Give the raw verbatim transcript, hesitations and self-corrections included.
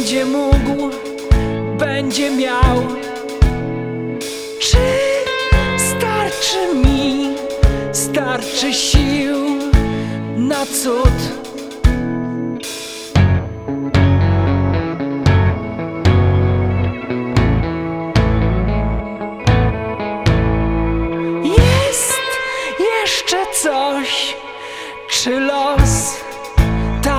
będzie mógł, będzie miał. Czy starczy mi, starczy sił na cud? Jest jeszcze coś, czy los